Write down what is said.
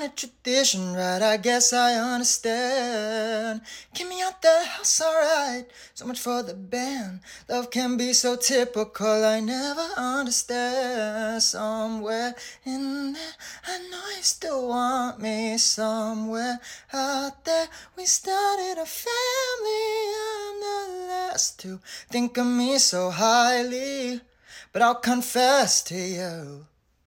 kind of tradition, right? I guess I understand. Keep me out the house, alright. So much for the band. Love can be so typical, I never understand. Somewhere in there, I know you still want me. Somewhere out there, we started a family. I'm the last to think of me so highly, but I'll confess to you,